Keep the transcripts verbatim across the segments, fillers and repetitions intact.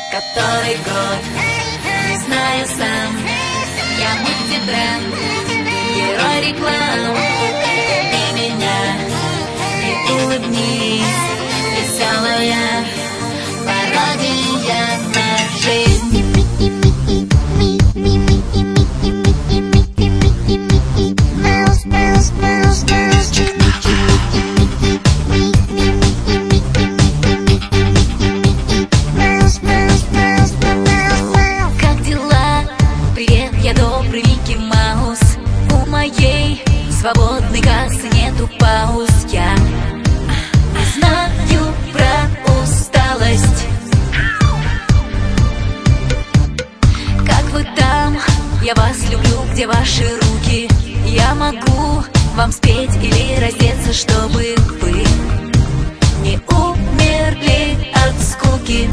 Который год, не знаю сам. Я мультибренд, герой реклам. Ты меня, и улыбнись, веселая пародия на жизнь. Свободной кассы нету пауз. Я знаю про усталость. Как вы там? Я вас люблю, где ваши руки? Я могу вам спеть или раздеться, чтобы вы не умерли от скуки.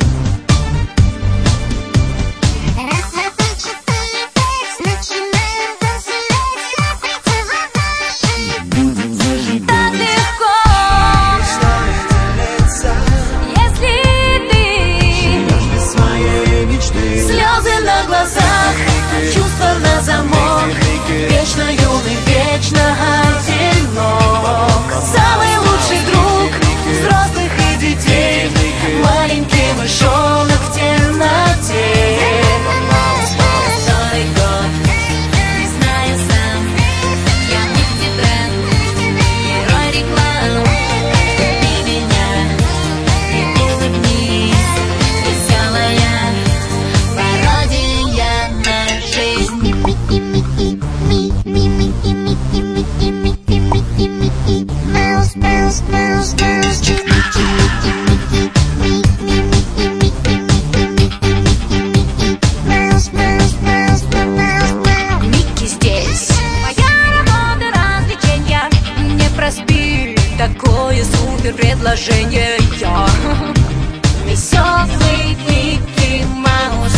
Чувства на замок, вечно юный, вечно одинок. Самый лучший друг взрослых и детей, маленький мышонок в темноте. Который год, не знаю сам. Я мультибренд, герой реклам. Ты меня, и улыбнись, веселая пародия на жизнь. Микки здесь, моя работа, развлечения. Не проспи такое супер предложение. Я веселый Микки Маус.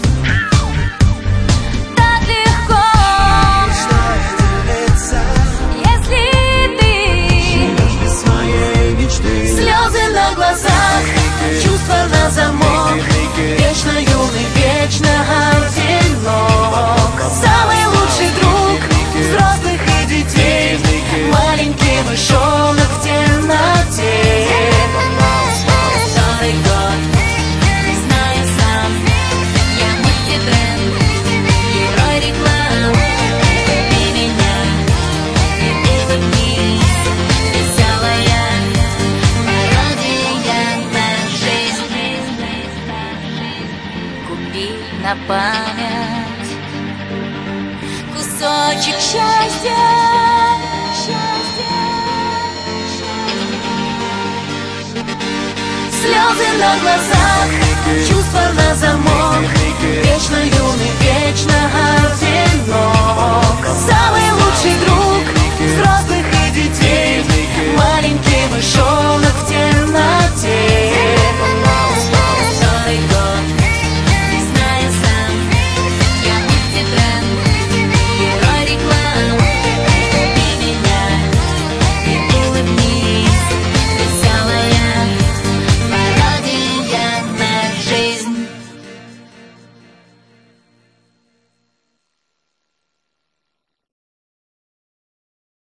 Чувства на замок, вечно юный, вечно одинок. Самый лучший друг взрослых и детей, маленький мышонок в темноте. Который год, не знаю сам. Я мультибренд, герой реклам. Ты меня, и улыбнись, веселая пародия на жизнь. Купи на память кусочек счастья. Слезы на глазах, чувства на замок, вечно юный, вечно одинок. Самый лучший друг